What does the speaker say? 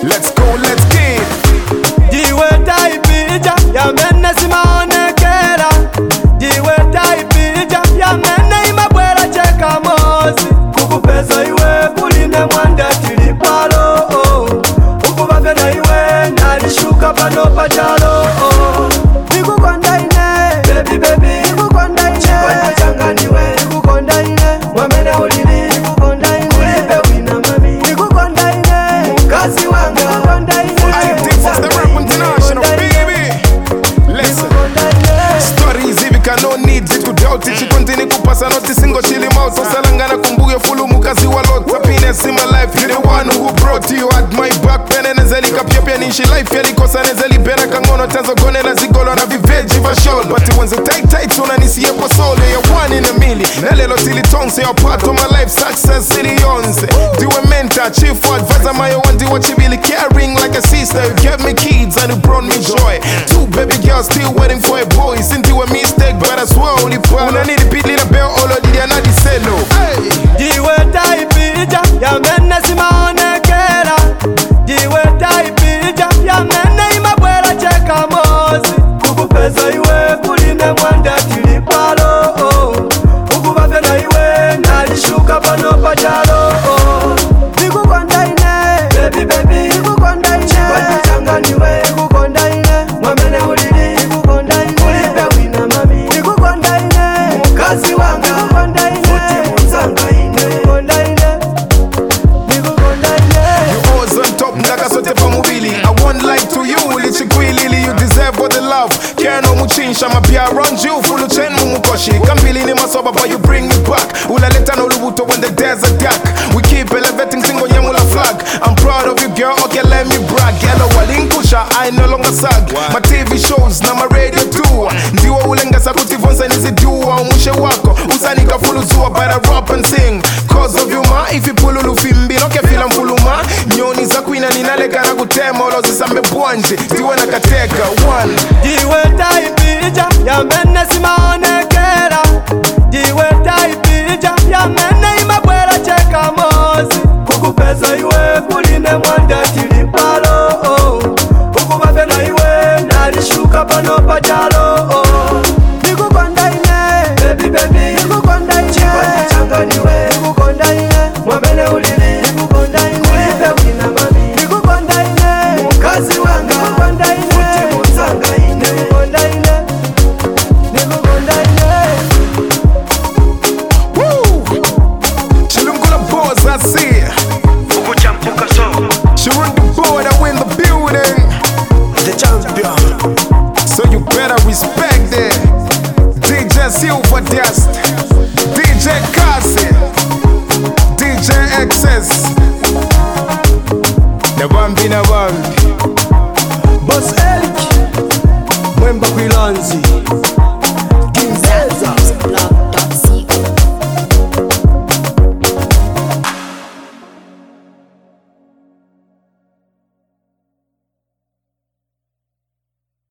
Let's go, let's get. Jiwe taipija ya mene simaonekera. Jiwe taipija ya mene imabwera cheka mozi. Kukupeza iwe kuline mwanda tilipalo. Ukubave na iwe nalishuka pano pachalo. Nikukonda ine, baby baby. Nikukonda ine, chikwanya changa niwe. Nikukonda ine, mwamene ulili. Nikukonda ine, kulipe wina mami. Nikukonda ine, mkazi wanga. Nikukonda ine, the rap international, baby. Listen, stories ivika no needs it could doubt it. She continue kupasa noti single chili mouth. So salangana kumbuge fulu mukazi wa lot. Happiness in my life, you the one who brought you at my back. Pene nezeli kapia pia nishi life yali kosa nezeli pera kangono tanzo gone la zigolo na viveji vashol. But it was a tight so na nisi yepo sole ya 1 in a million. Na lelo tili tonse ya part of my life success city yonze. Diwe mentor, chief advisor my one diwa chibili caring like a sister. You gave me kids and you brought me joy. 2 baby girls still waiting for a boy. Sinti a mistake but I swear only part. Una need pit little bell all of the anadi selo. Jiwe taipija ya mene simaonekera. Jiwe taipija ya mene imabwera cheka mozi. Kukupeza iwe kuline mwanda tilipalo. Ukubave na iwe nalishuka pano pachalo. Nikukonda ine, baby baby. Nikukonda ine, chikwanya changa niwe. Nikukonda ine, mwamene ulili. Nikukonda ine, kulipe wina mami. Nikukonda ine, mkazi wanga. Nikukonda ine, futi mzanga ine. Nikukonda ine, nikukonda ine. You always on top, ndaka sote pa mubili. I won't lie to you, lichikwilili. You deserve all the love. Care no muchinsha, ma be around you. Fulu chen mumukoshi. Kampili ni masoba, but you bring me back. Ulaleta no lubuto when the desert dark. We keep elevating single nyamula flag. I'm proud of you, girl. Okay, let me brag. Hello, walinkusha, I no longer sag. My TV shows, na my radio too. Ndiwa ulenga sakuti vonsa nizidua. Umushe wako, usanika fulu zuwa. But I rap and sing. Cause of you, ma. If you pululu fimbi, no ke fila mfuluma. Nyoni za kuina ninaleka na kutema. Olo zisambe bwanje, ndiwa na kateka. 1. Jiwe taipija ya mene simaonekera. Jiwe taipija ya mene imabwera cheka mozi. Kukupeza iwe kuline mwa